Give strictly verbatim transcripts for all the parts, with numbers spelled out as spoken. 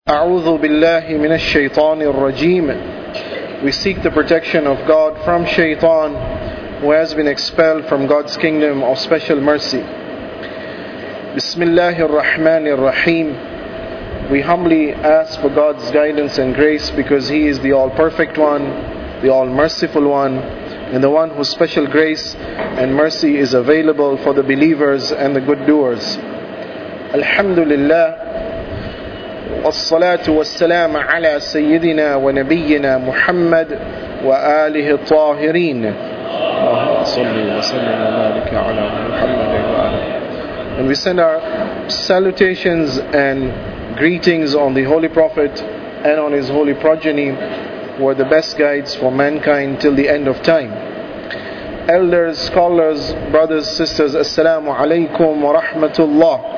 أعوذ بالله من الشيطان الرجيم. We seek the protection of God from shaitan, who has been expelled from God's kingdom of special mercy. Bismillahir Rahmanir Rahim. We humbly ask for God's guidance and grace because He is the all-perfect one, the all-merciful one, and the one whose special grace and mercy is available for the believers and the good doers. Alhamdulillah. والصلاة والسلام على سيدنا ونبينا محمد وآله الطاهرين. اللهم صل وسلم وبارك على محمد وآله. And we send our salutations and greetings on the Holy Prophet and on his holy progeny, who are the best guides for mankind till the end of time. Elders, scholars, brothers, sisters, Assalamu alaikum wa rahmatullah.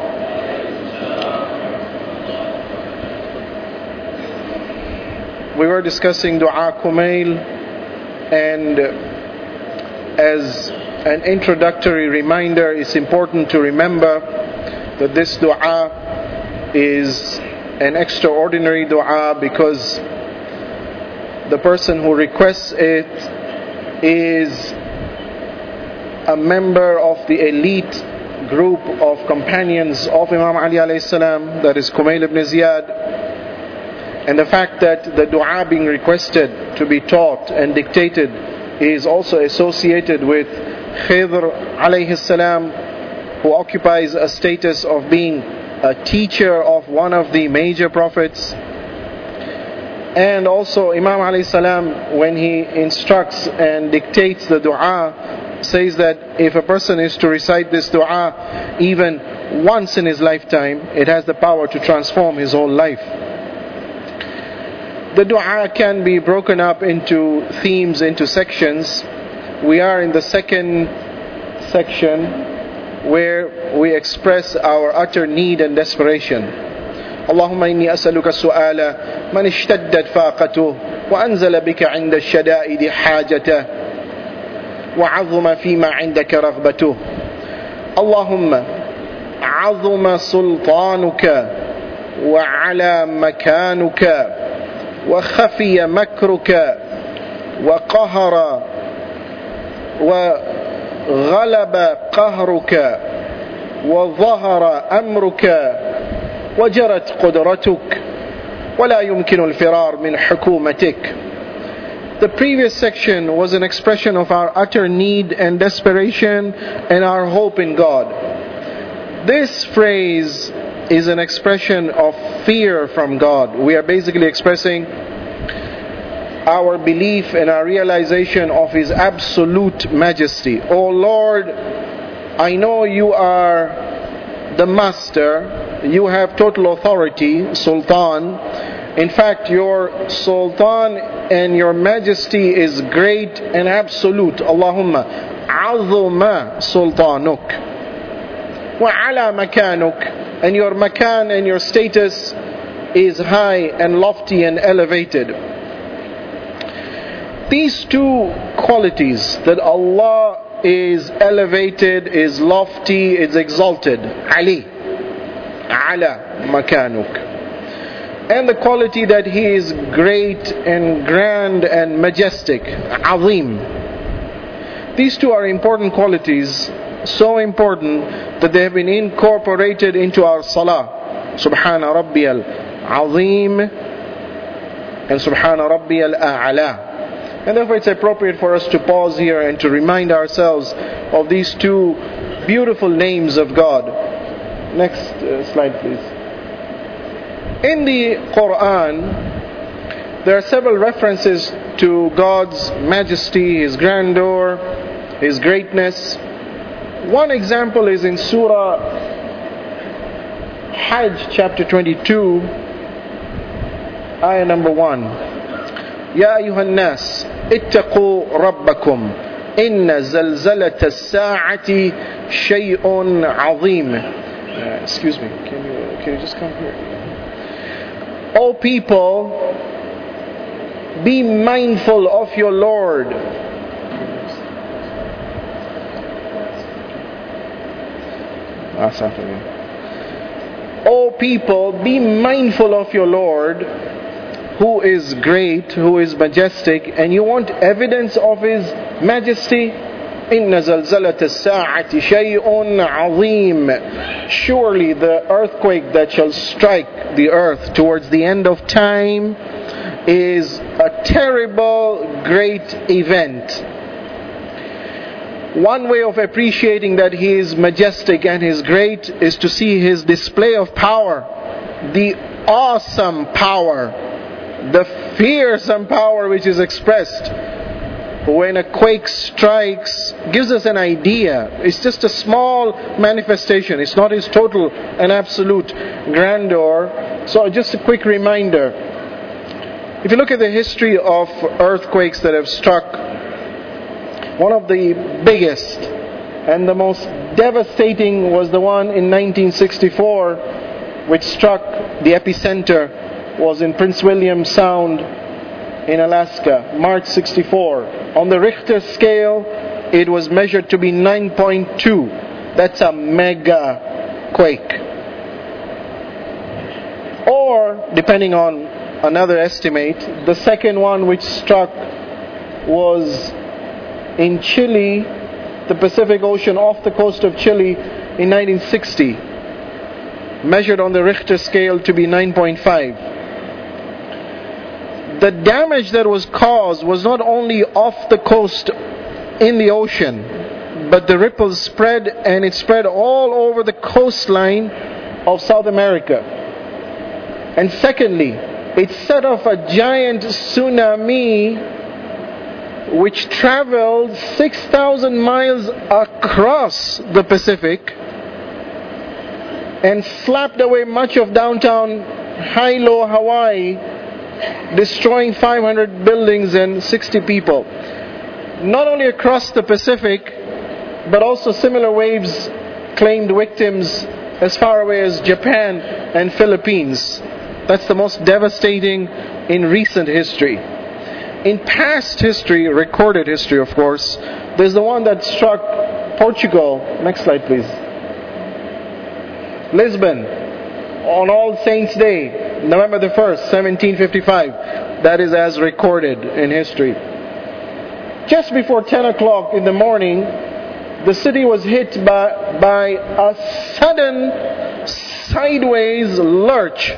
We were discussing Dua Kumail, and as an introductory reminder, it's important to remember that this dua is an extraordinary dua because the person who requests it is a member of the elite group of companions of Imam Ali alayhi salam, that is Kumail ibn Ziyad. And the fact that the dua being requested to be taught and dictated is also associated with Khidr alayhi salam, who occupies a status of being a teacher of one of the major prophets. And also Imam alayhi salam, when he instructs and dictates the dua, says that if a person is to recite this dua even once in his lifetime, it has the power to transform his whole life. The dua can be broken up into themes, into sections. We are in the second section where we express our utter need and desperation. Allahumma inni as'aluka su'ala man ishtaddat faqatuh wa anzala bika 'inda ash-shada'idi hajatah wa 'azuma fima 'indaka raghbatuh. Allahumma 'azuma sultanuka wa 'ala makanuka وخفي مكرك وقهر وغلب قهرك وظهر أمرك وجرت قدرتك ولا يمكن الفرار من حكومتك. The previous section was an expression of our utter need and desperation and our hope in God. This phrase is an expression of fear from God. We are basically expressing our belief and our realization of His absolute majesty. Oh Lord, I know you are the master, you have total authority, Sultan. In fact, your Sultan and your majesty is great and absolute. Allahumma azuma sultanuk wa ala makanuk. And your makan and your status is high and lofty and elevated. These two qualities, that Allah is elevated, is lofty, is exalted, Ali, ala makanuk, and the quality that He is great and grand and majestic, azim. These two are important qualities, so important that they have been incorporated into our salah. Subhana Rabbiyal Azim and Subhana Rabbiyal A'la. And therefore it's appropriate for us to pause here and to remind ourselves of these two beautiful names of God. Next uh, slide please. In the Quran, there are several references to God's majesty, His grandeur, His greatness. One example is in Surah Hajj chapter twenty-two, ayah number one. Ya ayyuhan nas, ittaqu rabbakum, inna zalzalata as-sa'ati shay'un 'azim. Uh, excuse me, can you can you just come here? O people, be mindful of your Lord. O people, be mindful of your Lord, who is great, who is majestic, and you want evidence of His majesty? إِنَّ زَلْزَلَةَ السَّاعَةِ شَيْءٌ عَظِيمٌ. Surely the earthquake that shall strike the earth towards the end of time is a terrible, great event. One way of appreciating that He is majestic and He is great is to see His display of power, the awesome power, the fearsome power which is expressed when a quake strikes. Gives us an idea. It's just a small manifestation. It's not His total and absolute grandeur. So just a quick reminder. If you look at the history of earthquakes that have struck, one of the biggest and the most devastating was the one in nineteen sixty-four, which struck, the epicenter was in Prince William Sound in Alaska, March sixty-four. On the Richter scale, it was measured to be nine point two. That's a mega quake. Or, depending on another estimate, the second one which struck was in Chile, the Pacific Ocean off the coast of Chile in nineteen sixty, measured on the Richter scale to be nine point five. The damage that was caused was not only off the coast in the ocean, but the ripples spread, and it spread all over the coastline of South America. And secondly, it set off a giant tsunami which traveled six thousand miles across the Pacific and slapped away much of downtown Hilo, Hawaii, destroying five hundred buildings and sixty people. Not only across the Pacific, but also similar waves claimed victims as far away as Japan and Philippines. That's the most devastating in recent history. In past history, recorded history of course, there's the one that struck Portugal. Next slide please. Lisbon, on All Saints' Day, November the first, seventeen fifty-five. That is as recorded in history. Just before ten o'clock in the morning, the city was hit by, by a sudden sideways lurch,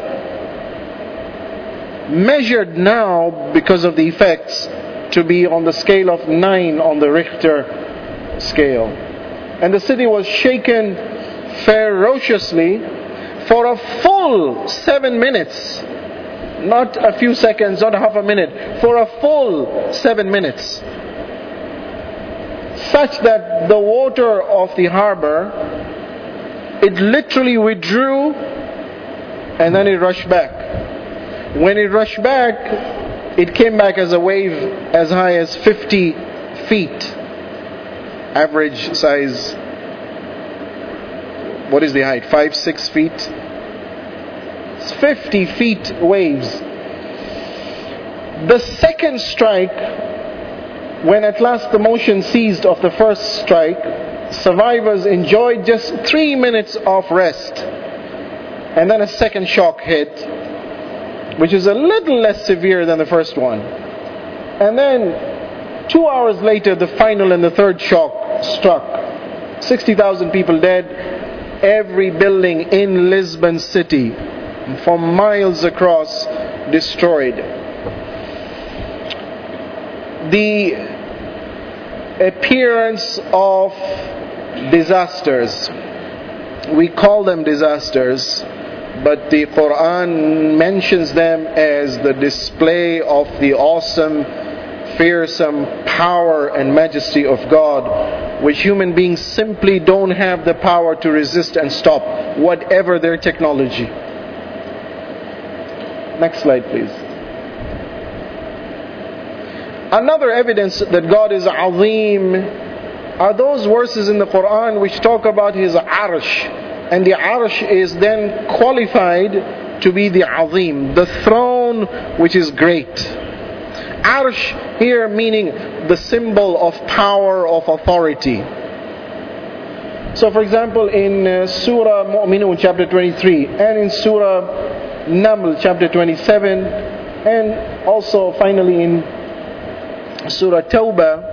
measured now because of the effects to be on the scale of nine on the Richter scale. And the city was shaken ferociously for a full seven minutes. Not a few seconds, not a half a minute. For a full seven minutes. Such that the water of the harbor, it literally withdrew and then it rushed back. When it rushed back, it came back as a wave as high as fifty feet. Average size. What is the height? Five, six feet? It's fifty feet waves. The second strike, when at last the motion ceased of the first strike, survivors enjoyed just three minutes of rest. And then a second shock hit, which is a little less severe than the first one. And then, two hours later, the final and the third shock struck. sixty thousand people dead. Every building in Lisbon city, for miles across, destroyed. The appearance of disasters. We call them disasters, but the Quran mentions them as the display of the awesome, fearsome power and majesty of God, which human beings simply don't have the power to resist and stop, whatever their technology. Next slide please. Another evidence that God is Azim are those verses in the Quran which talk about His Arsh. And the Arsh is then qualified to be the Azim, the throne which is great. Arsh here meaning the symbol of power, of authority. So for example, in uh, Surah Mu'minun chapter twenty-three, and in Surah Naml chapter twenty-seven, and also finally in Surah Tawbah,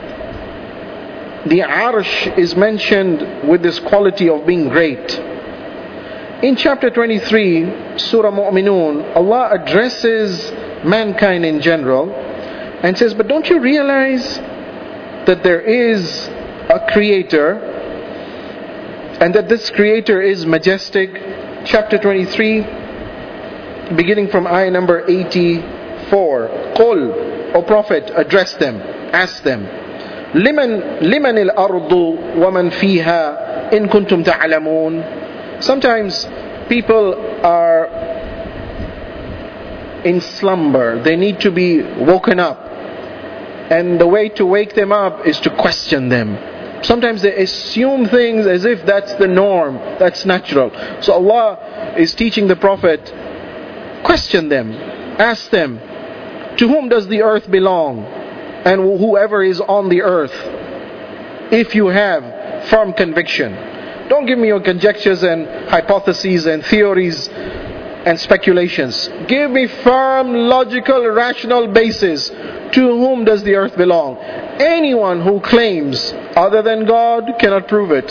the Arsh is mentioned with this quality of being great. In chapter twenty-three, Surah Mu'minun, Allah addresses mankind in general and says, but don't you realize that there is a creator, and that this creator is majestic? Chapter twenty-three, beginning from ayah number eighty-four. Qul, O Prophet, address them, ask them, Liman liman al-ardu wa man fiha in kuntum ta'lamun. Sometimes people are in slumber. They need to be woken up. And the way to wake them up is to question them. Sometimes they assume things as if that's the norm, that's natural. So Allah is teaching the Prophet, question them, ask them, to whom does the earth belong? And whoever is on the earth, if you have firm conviction. Don't give me your conjectures and hypotheses and theories and speculations. Give me firm, logical, rational basis. To whom does the earth belong? Anyone who claims other than God cannot prove it.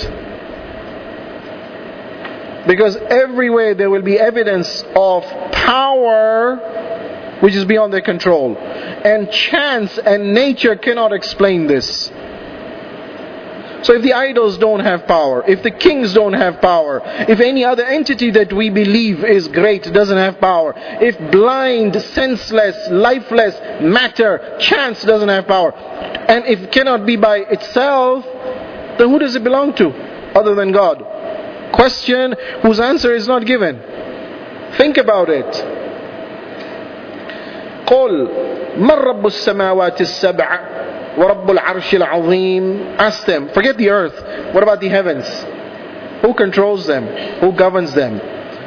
Because everywhere there will be evidence of power which is beyond their control. And chance and nature cannot explain this. So if the idols don't have power, if the kings don't have power, if any other entity that we believe is great doesn't have power, if blind, senseless, lifeless matter, chance doesn't have power, and if it cannot be by itself, then who does it belong to other than God? Question whose answer is not given. Think about it. قُلْ مَنْ رَبُّ السَّمَاوَاتِ السَّبْعِ وَرَبُّ الْعَرْشِ الْعَظِيمِ. Ask them, forget the earth, what about the heavens? Who controls them? Who governs them?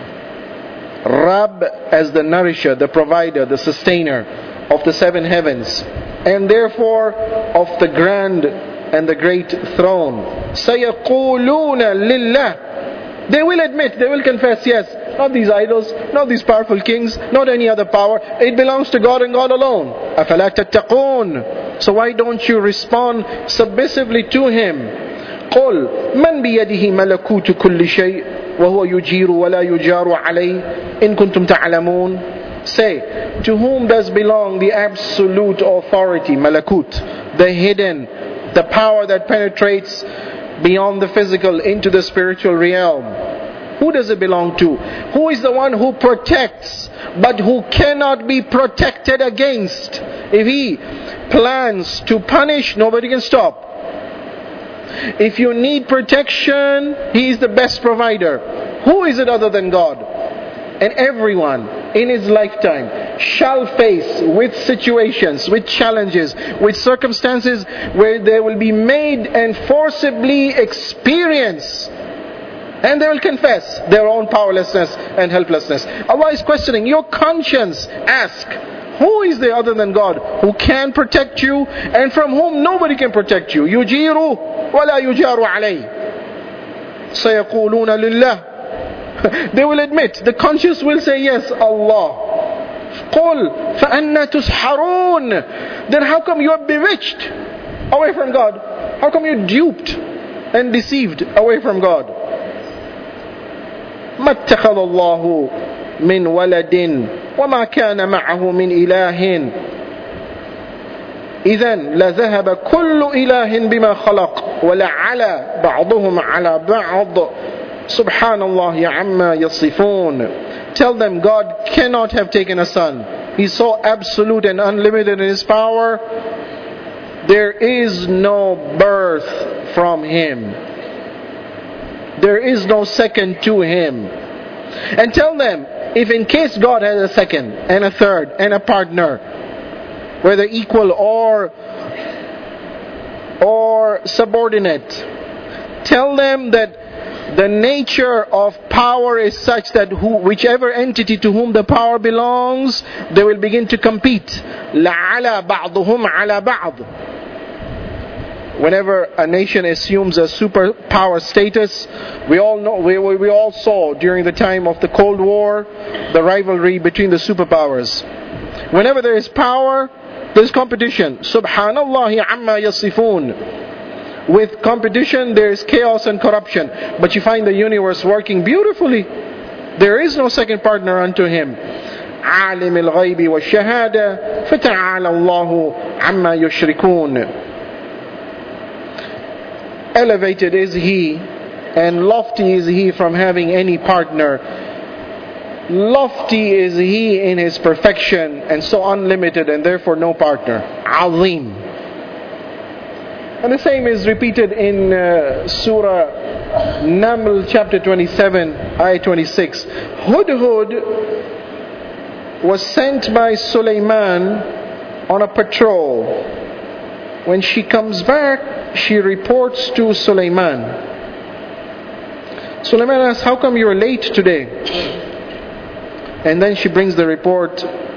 Rabb as the nourisher, the provider, the sustainer of the seven heavens, and therefore of the grand and the great throne. سَيَقُولُونَ لِلَّهِ. They will admit, they will confess, yes, not these idols, not these powerful kings, not any other power. It belongs to God and God alone. أَفَلَا تَتَّقُونَ. So why don't you respond submissively to Him? قُلْ مَنْ بِيَدِهِ مَلَكُوتُ كُلِّ شَيْءٍ وَهُوَ يُجِيرُ وَلَا يُجَارُ عَلَيْهِ إِن كُنْتُمْ تَعْلَمُونَ. Say, to whom does belong the absolute authority, malakut, the hidden, the power that penetrates beyond the physical into the spiritual realm? Who does it belong to? Who is the one who protects, but who cannot be protected against? If He plans to punish, nobody can stop. If you need protection, He is the best provider. Who is it other than God? And everyone in his lifetime shall face with situations, with challenges, with circumstances where they will be made and forcibly experience, and they will confess their own powerlessness and helplessness. Allah is questioning your conscience. Ask, who is there other than God who can protect you and from whom nobody can protect you? يُجِيرُ وَلَا يُجَارُ عَلَيْهِ. سَيَقُولُونَ لِلَّهِ. They will admit, the conscious will say yes, Allah. قُلْ فَأَنَّا تُسْحَرُونَ. Then how come you are bewitched away from God? How come you are duped and deceived away from God? مَا اتَّخَذَ اللَّهُ مِنْ وَلَدٍ وَمَا كَانَ مَعَهُ مِنْ إِلَهٍ إِذَنْ لَذَهَبَ كُلُّ إِلَهٍ بِمَا خَلَقَ وَلَعَلَى بَعْضُهُمْ عَلَى بَعْضٍ Subhanallah amma yasifun. Tell them God cannot have taken a son. He's so absolute and unlimited in His power. There is no birth from Him. There is no second to Him. And tell them, if in case God has a second and a third and a partner, whether equal or or subordinate, tell them that the nature of power is such that who, whichever entity to whom the power belongs, they will begin to compete. لَعَلَى بَعْضُهُمْ عَلَى بَعْضٍ whenever a nation assumes a superpower status, we all know, we, we all saw during the time of the Cold War, the rivalry between the superpowers. Whenever there is power, there is competition. Subhanallah amma yasifun. With competition, there is chaos and corruption. But you find the universe working beautifully. There is no second partner unto him. عالم الغيب والشهادة فتعالى الله عما يشركون. Elevated is he, and lofty is he from having any partner. Lofty is he in his perfection, and so unlimited, and therefore no partner. Azim. And the same is repeated in uh, Surah Naml chapter twenty-seven, ayah twenty-six. Hudhud was sent by Sulaiman on a patrol. When she comes back, she reports to Sulaiman. Sulaiman asks, how come you're late today? And then she brings the report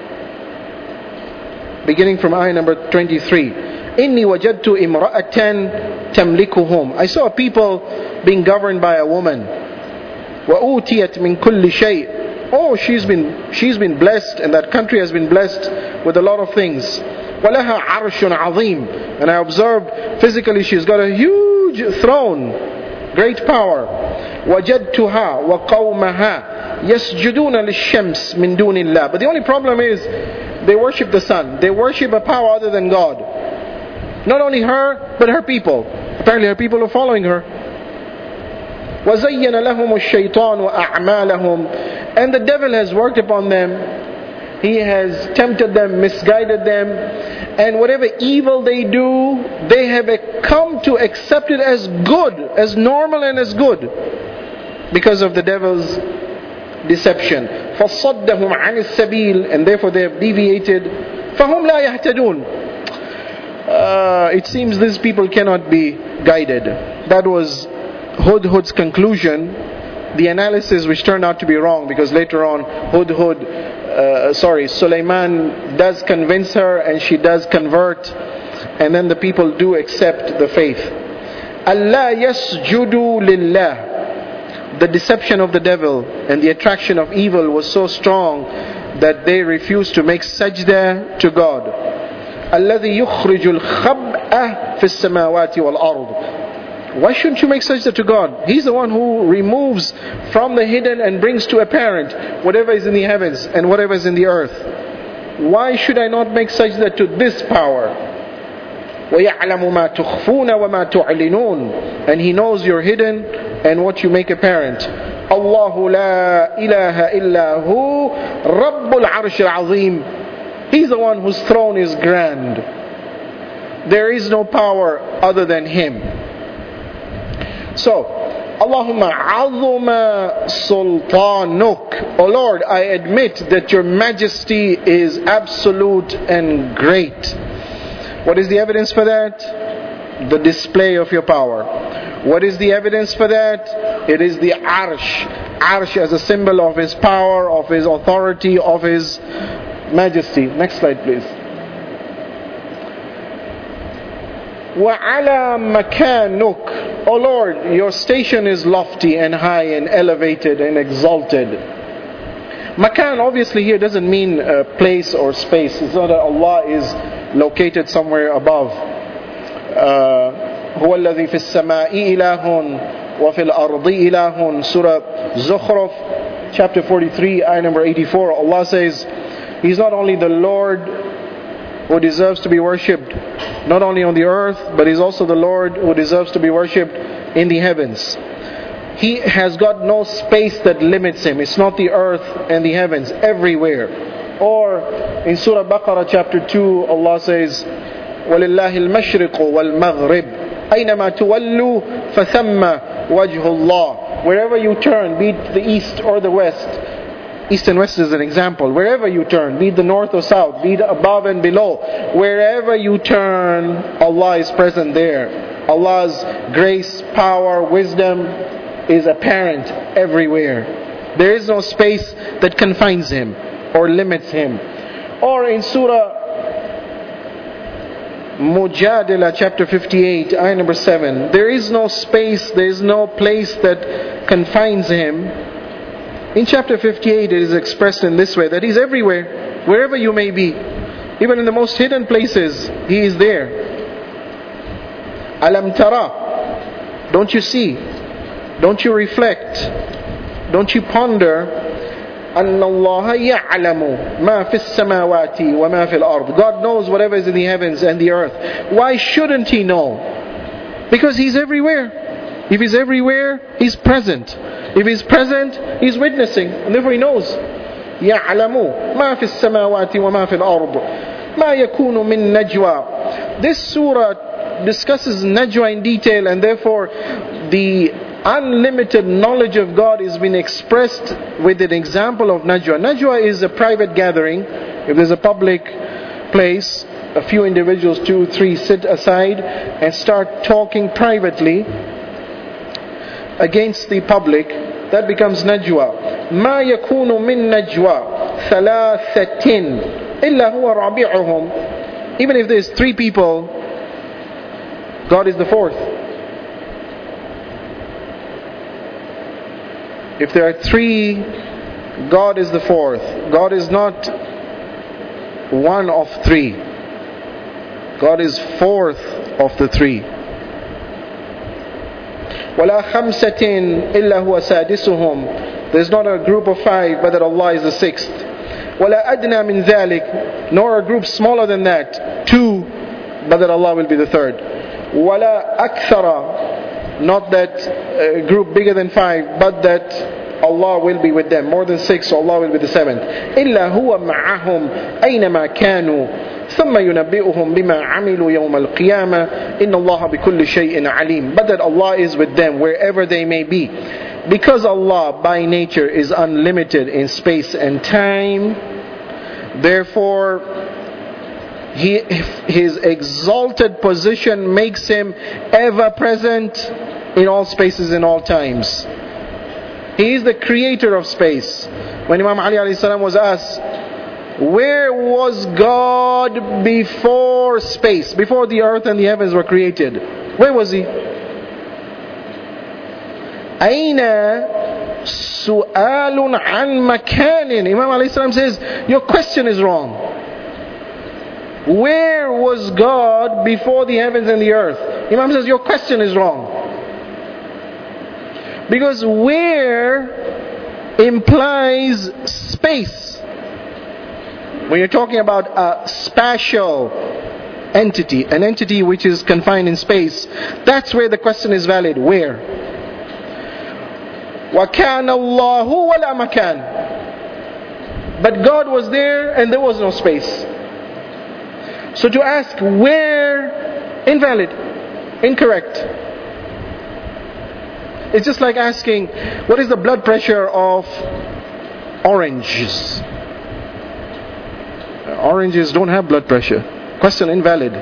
beginning from ayah number twenty-three. Inni wajadtu imra'atan tamlikuhum. I saw people being governed by a woman. Wa utiyat min kulli shay'. Oh, she's been she's been blessed, and that country has been blessed with a lot of things. وَلَهَا عَرْشٌ عَظِيمٌ. And I observed physically she's got a huge throne, great power. وَجَدْتُهَا وَقَوْمَهَا يَسْجُدُونَ لِلشَّمْسِ مِن دُونِ اللَّهِ. But the only problem is they worship the sun. They worship a power other than God. Not only her, but her people. Apparently her people are following her. وَزَيَّنَ لَهُمُ الشَّيْطَانُ أَعْمَالَهُمْ. And the devil has worked upon them. He has tempted them, misguided them, and whatever evil they do, they have come to accept it as good, as normal and as good, because of the devil's deception. فَصَدَّهُمْ عَنِ السَّبِيلِ. And therefore they have deviated. فَهُمْ لَا يَهْتَدُونَ. Uh, it seems these people cannot be guided. That was Hudhud's conclusion. The analysis which turned out to be wrong, because later on Hudhud Uh, sorry, Sulaiman does convince her, and she does convert, and then the people do accept the faith. Allah yasjudu lillah. The deception of the devil and the attraction of evil was so strong that they refused to make sajda to God. Alladhi yukhrijul khab'a fis samawati wal ard. Why shouldn't you make sajda to God? He's the one who removes from the hidden and brings to apparent whatever is in the heavens and whatever is in the earth. Why should I not make sajda to this power? وَيَعْلَمُ مَا تُخْفُونَ وَمَا تُعْلِنُونَ. And He knows your hidden and what you make apparent. اللَّهُ لَا إِلَهَ إِلَّا هُوَ رَبُّ الْعَرْشِ الْعَظِيمِ. He's the one whose throne is grand. There is no power other than Him. So, Allahumma azuma sultanuk. O Lord, I admit that your majesty is absolute and great. What is the evidence for that? The display of your power. What is the evidence for that? It is the arsh. Arsh as a symbol of His power, of His authority, of His majesty. Next slide, please. وَعَلَى مَكَانُكَ. O Lord, your station is lofty and high and elevated and exalted. Makan obviously here doesn't mean uh, place or space. It's not that Allah is located somewhere above. هو الذي في السماء إله وفي الأرض إله. Surah Zukhruf chapter forty-three, ayah number eighty-four. Allah says He's not only the Lord who deserves to be worshipped, not only on the earth, but He's also the Lord who deserves to be worshipped in the heavens. He has got no space that limits Him. It's not the earth and the heavens, everywhere. Or in Surah Baqarah chapter two, Allah says, وَلِلَّهِ الْمَشْرِقُ وَالْمَغْرِبُ أَيْنَمَا تُوَلُّوا فَثَمَّ وَجْهُ اللَّهِ. Wherever you turn, be it the east or the west. East and west is an example. Wherever you turn, be it the north or south, be it above and below, wherever you turn, Allah is present there. Allah's grace, power, wisdom is apparent everywhere. There is no space that confines Him or limits Him. Or in Surah Mujadila chapter fifty-eight, ayah number seven. There is no space, there is no place that confines Him. In chapter fifty-eight it is expressed in this way, that He's everywhere, wherever you may be. Even in the most hidden places, He is there. Alam tara, don't you see? Don't you reflect? Don't you ponder? أن الله يعلم ما في السماوات وما في الأرض. God knows whatever is in the heavens and the earth. Why shouldn't He know? Because He's everywhere. If He's everywhere, He's present. If He's present, He's witnessing, and therefore He knows. يعلم ما في السماوات وما في الأرض ما يكون من نجوى. This surah discusses najwa in detail, and therefore the unlimited knowledge of God is being expressed with an example of najwa. Najwa is a private gathering. If there's a public place, a few individuals, two, three, sit aside and start talking privately against the public, that becomes najwa. ما يكون من نجوى ثلاثة إلا هو رابعهم. Even if there's three people, God is the fourth. If there are three, God is the fourth. God is not one of three. God is fourth of the three. وَلَا خَمْسَةٍ إِلَّا هُوَ سَادِسُهُمْ. There's not a group of five, but that Allah is the sixth. وَلَا أَدْنَى مِنْ ذَلِكَ. Nor a group smaller than that, two, but that Allah will be the third. وَلَا أَكْثَرَ. Not that a group bigger than five, but that Allah will be with them. More than six, so Allah will be the seventh. إِلَّا هُوَ مَعَهُمْ أَيْنَمَا كَانُوا ثُمَّ يُنَبِّئُهُم بِمَا عَمِلُوا يَوْمَ الْقِيَامَةِ إِنَّ اللَّهَ بِكُلِّ شَيْءٍ عَلِيمٌ. But that Allah is with them wherever they may be. Because Allah by nature is unlimited in space and time, therefore He, His exalted position makes Him ever present in all spaces and all times. He is the creator of space. When Imam Ali alayhi salam was asked, where was God before space, before the earth and the heavens were created? Where was He? Aina su'alun an makanin. Imam alayhi salam says, your question is wrong. Where was God before the heavens and the earth? Imam says, your question is wrong. Because where implies space. When you're talking about a spatial entity, an entity which is confined in space, that's where the question is valid. Where? وَكَانَ اللَّهُ وَلَا مَكَانٍ. But God was there and there was no space. So to ask where, invalid, incorrect. It's just like asking, what is the blood pressure of oranges? Oranges don't have blood pressure. Question invalid.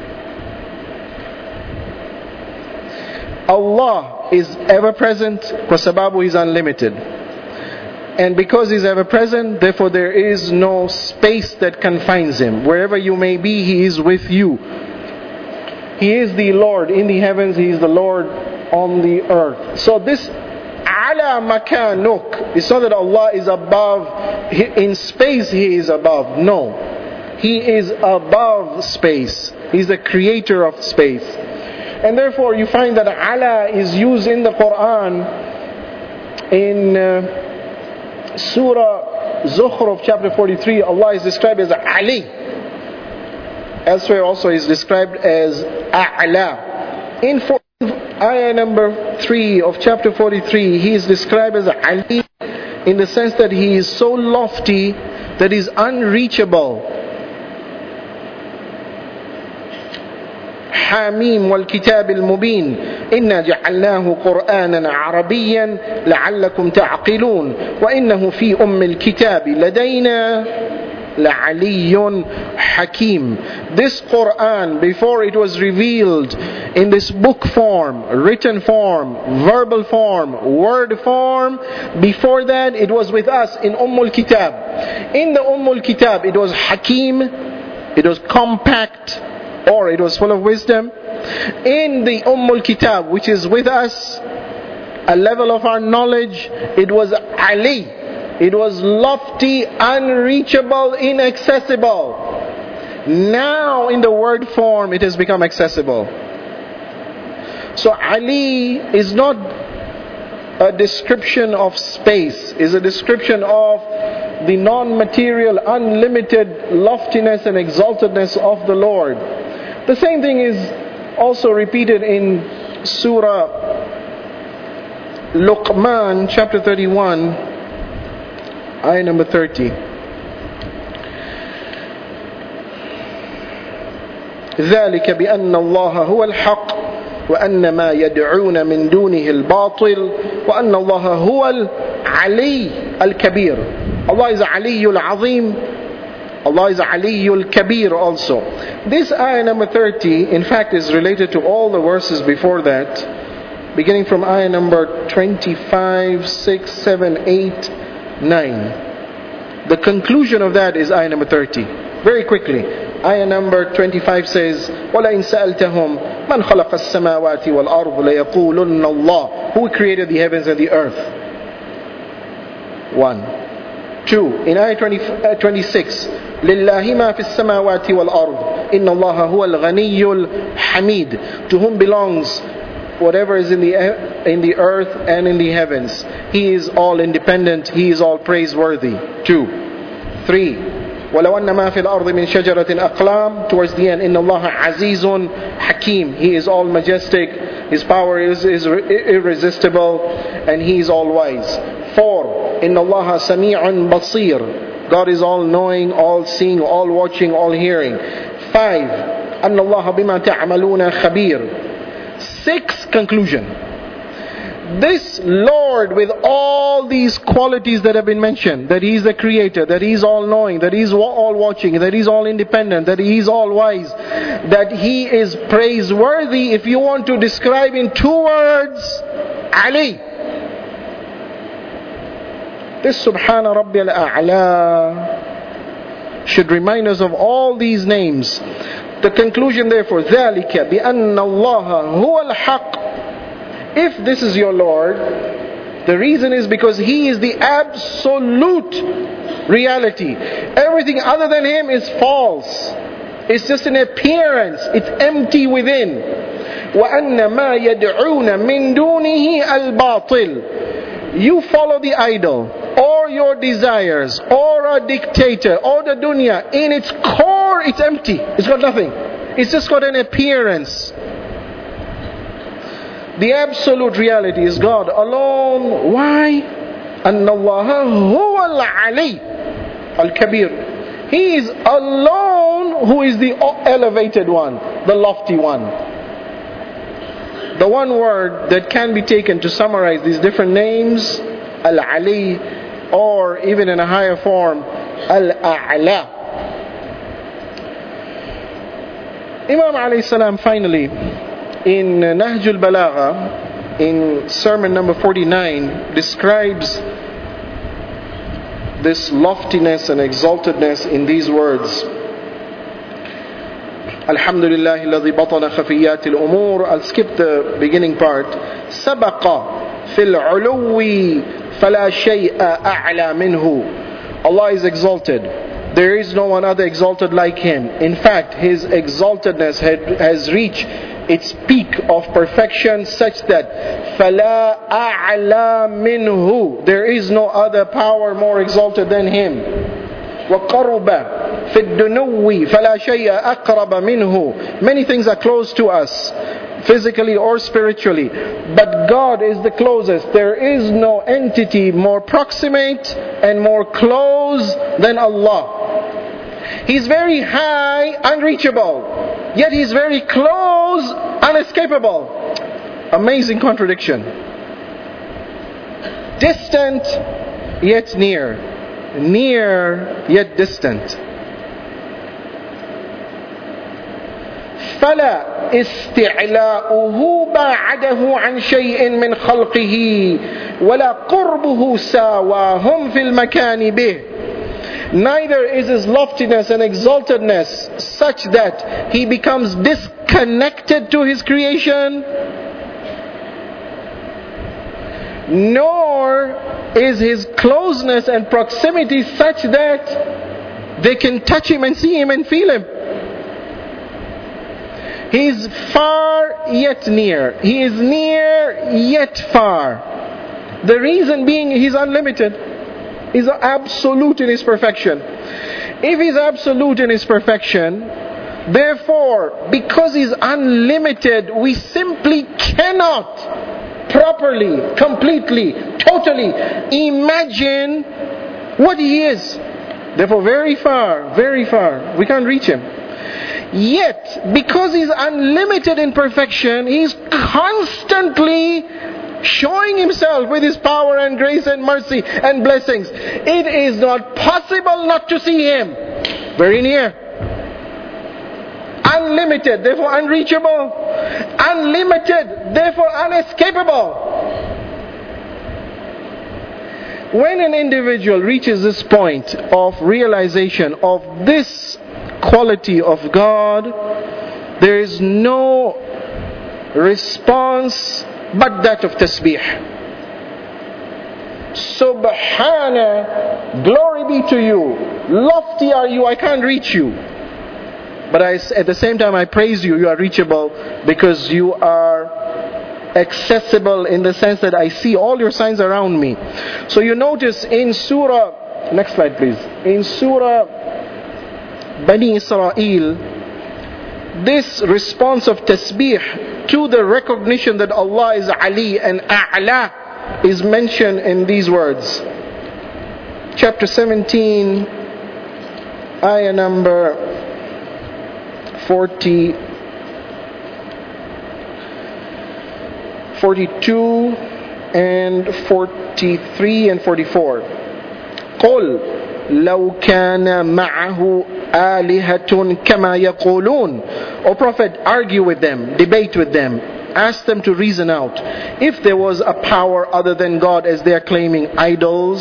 Allah is ever present, wasababu is unlimited. And because He is ever present, therefore there is no space that confines Him. Wherever you may be, He is with you. He is the Lord in the heavens, He is the Lord on the earth. So this ala makanuk, it's not that Allah is above, in space He is above. No. He is above space. He is the creator of space. And therefore you find that ala is used in the Quran in uh, Surah Zukhruf chapter forty-three. Allah is described as Ali. Elsewhere also is described as A'la. In ayah number three of chapter forty-three, He is described as Ali in the sense that He is so lofty that He is unreachable. حاميم والكتاب المبين إنا جعلناه قرآنا عربيا لعلكم تعقلون وإنه في أم الكتاب لدينا لعلي حكيم. This Quran, before it was revealed in this book form, written form, verbal form, word form, before that it was with us in Ummul Kitab. In the Ummul Kitab it was Hakim, it was compact, or it was full of wisdom. In the Ummul Kitab, which is with us, a level of our knowledge, it was Ali. It was lofty, unreachable, inaccessible. Now in the word form, it has become accessible. So Ali is not a description of space, is a description of the non-material, unlimited loftiness and exaltedness of the Lord. The same thing is also repeated in Surah Luqman, chapter thirty-one, ayah number thirty. ذلك بأن الله هو الحق وأن ما يدعون من دونه الباطل وأن الله هو العلي الكبير. Allah is Aliyul Azim. Allah is Aliyul Kabir also. This ayah number thirty, in fact, is related to all the verses before that, beginning from ayah number twenty-five, six, seven, eight, nine. The conclusion of that is ayah number thirty. Very quickly. Ayah number twenty-five says, وَلَئِنْ سَأَلْتَهُمْ مَنْ خَلَقَ السَّمَاوَاتِ وَالْأَرْضِ لَيَقُولُنَّ اللَّهُ. Who created the heavens and the earth? One. Two. In ayah twenty-six, لِلَّهِ مَا فِي السَّمَاوَاتِ وَالْأَرْضِ إِنَّ اللَّهَ هُوَ الْغَنِيُّ الْحَمِيدُ. To whom belongs whatever is in the in the earth and in the heavens. He is all independent. He is all praiseworthy. Two. Three. وَلَوْ أَنَّ مَا فِي الْأَرْضِ مِنْ شَجَرَةٍ أَقْلَامٍ. Towards the end, إِنَّ اللَّهَ عَزِيزٌ حَكِيمٌ. He is all majestic. His power is, is irresistible, and He is all wise. Four. إِنَّ اللَّهَ سَمِيعٌ بَصِيرٌ. God is all knowing, all seeing, all watching, all hearing. Five. أَنَّ اللَّهَ بِمَا تَعْمَلُونَ خَبِيرٌ. Six. Conclusion. This Lord, with all these qualities that have been mentioned, that He is the creator, that He is all knowing, that He is all watching, that He is all independent, that He is all wise, that He is praiseworthy, if you want to describe in two words, Ali. This Subhana Rabbil A'la should remind us of all these names. The conclusion therefore, ذَلِكَ بِأَنَّ اللَّهَ هُوَ الْحَقِّ. If this is your Lord, the reason is because He is the absolute reality. Everything other than Him is false. It's just an appearance. It's empty within. وَأَنَّ مَا يَدْعُونَ مِن دُونِهِ الْبَاطِلِ. You follow the idol, or your desires, or a dictator, or the dunya. In its core, it's empty. It's got nothing. It's just got an appearance. The absolute reality is God alone. Why? أَنَّ اللَّهَ هُوَ الْعَلِيُّ الْكَبِيرُ. He is alone who is the elevated one, the lofty one. The one word that can be taken to summarize these different names, Al-Ali, or even in a higher form, Al-A'la. Imam alayhi salam finally, in Nahjul Balagha, in sermon number forty-nine, describes this loftiness and exaltedness in these words. Alhamdulillah alladhi batana khafiyat al-umur. I'll skip the beginning part. Sabaqa fil uluwi fala shay'a a'la minhu. Allah is exalted. There is no one other exalted like Him. In fact, His exaltedness had, has reached its peak of perfection such that فَلَا أَعْلَى مِنْهُ. There is no other power more exalted than Him. وَقَرُبَ فِي الدُّنُوِّ فَلَا شَيْءَ أَقْرَبَ مِنْهُ. Many things are close to us, physically or spiritually, but God is the closest. There is no entity more proximate and more close than Allah. He's very high, unreachable, yet He's very close, unescapable. Amazing contradiction. Distant, yet near. Near, yet distant. فلا استعلاؤه باعده عن شيء من خلقه ولا قربه ساواهم في المكان به. Neither is His loftiness and exaltedness such that he becomes disconnected to his creation, nor is his closeness and proximity such that they can touch him and see him and feel him. He is far yet near. He is near yet far. The reason being, he's unlimited. He's absolute in his perfection. If he's absolute in his perfection, therefore, because he's unlimited, we simply cannot properly, completely, totally imagine what he is. Therefore, very far, very far, we can't reach him. Yet, because he's unlimited in perfection, he's constantly showing himself with his power and grace and mercy and blessings. It is not possible not to see him. Very near. Unlimited, therefore unreachable. Unlimited, therefore unescapable. When an individual reaches this point of realization of this quality of God, there is no response but that of tasbih. Subhana, glory be to you. Lofty are you, I can't reach you. But I, at the same time I praise you, you are reachable because you are accessible in the sense that I see all your signs around me. So you notice in Surah, next slide please, in Surah Bani Israel, this response of tasbih to the recognition that Allah is Ali and A'la is mentioned in these words. Chapter seventeen, ayah number forty, forty-two and forty-three and forty-four. قُلْ لَوْ كَانَ مَعَهُ آلِهَةٌ كَمَا يَقُولُونَ. O Prophet, argue with them, debate with them, ask them to reason out. If there was a power other than God as they are claiming idols,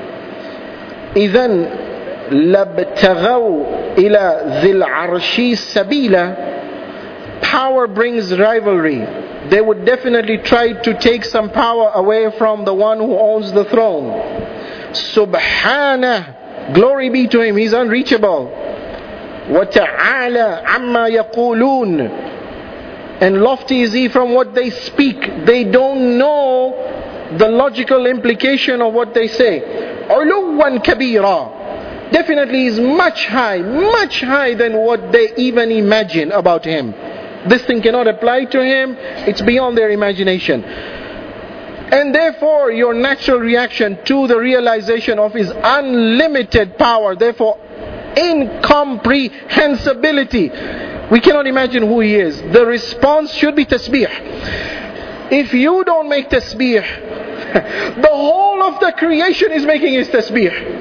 إِذَنْ لَابْتَغَوْا إِلَى ذِي الْعَرْشِ سَبِيلًا. Power brings rivalry. They would definitely try to take some power away from the one who owns the throne. Subhanah, glory be to him, he's unreachable. وَتَعَالَى عَمَّا يَقُولُونَ. And lofty is he from what they speak. They don't know the logical implication of what they say. عُلُوًّا كَبِيرًا. Definitely is much high, much high than what they even imagine about him. This thing cannot apply to him, it's beyond their imagination. And therefore your natural reaction to the realization of his unlimited power, therefore incomprehensibility, we cannot imagine who he is. The response should be tasbih. If you don't make tasbih, the whole of the creation is making his tasbih.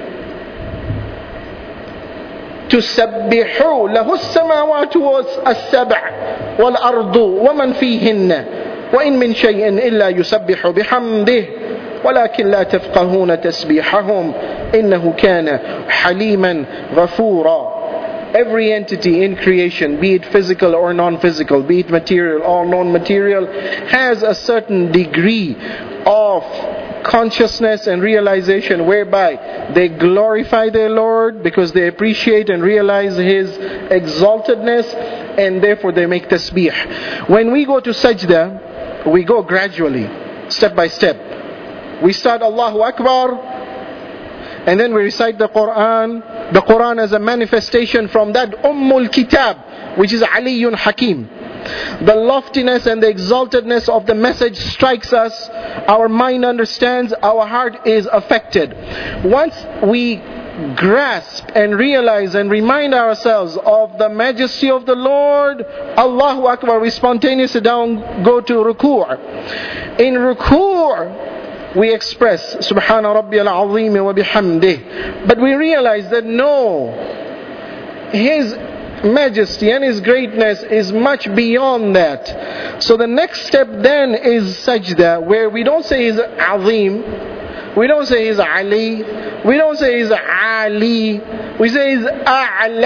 تسبحوا له السماوات السبع والأرض ومن فيهن وإن من شيء إلا يسبح بحمده ولكن لا تفقهون تسبيحهم إنه كان حليما غفورا. Every entity in creation, be it physical or non-physical, be it material or non-material, has a certain degree of consciousness and realization whereby they glorify their Lord because they appreciate and realize His exaltedness, and therefore they make tasbih. When we go to sajda, we go gradually, step by step. We start Allahu Akbar, and then we recite the Quran. The Quran as a manifestation from that Ummul Kitab, which is Aliyun Hakim. The loftiness and the exaltedness of the message strikes us, our mind understands, our heart is affected. Once we grasp and realize and remind ourselves of the majesty of the Lord, Allahu Akbar, we spontaneously down go to ruku'. In ruku' we express Subhana Rabbiyal Azim wa bihamdih, but we realize that no, His majesty and His greatness is much beyond that. So the next step then is sajda, where we don't say He's Azim, we don't say He's Ali, we don't say He's Ali, we say He's A'la.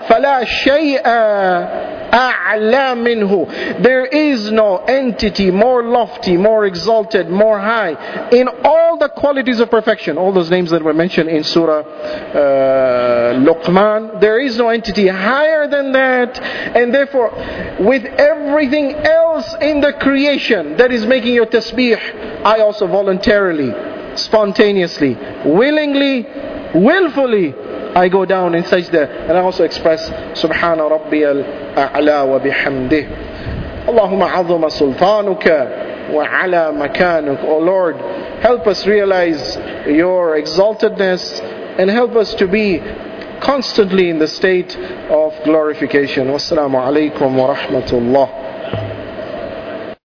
فَلَا شَيْءَ أَعْلَى مِنْهُ. There is no entity more lofty, more exalted, more high in all the qualities of perfection. All those names that were mentioned in Surah uh, Luqman, there is no entity higher than that. And therefore, with everything else in the creation that is making your tasbih, I also voluntarily, spontaneously, willingly, willfully, I go down in sajda, and I also express Subhana Rabbiyal A'la wa bihamdih. Allahumma azuma sultanuka wa ala makanuk. Oh Lord, help us realize your exaltedness and help us to be constantly in the state of glorification. Wassalamu alaikum wa rahmatullah.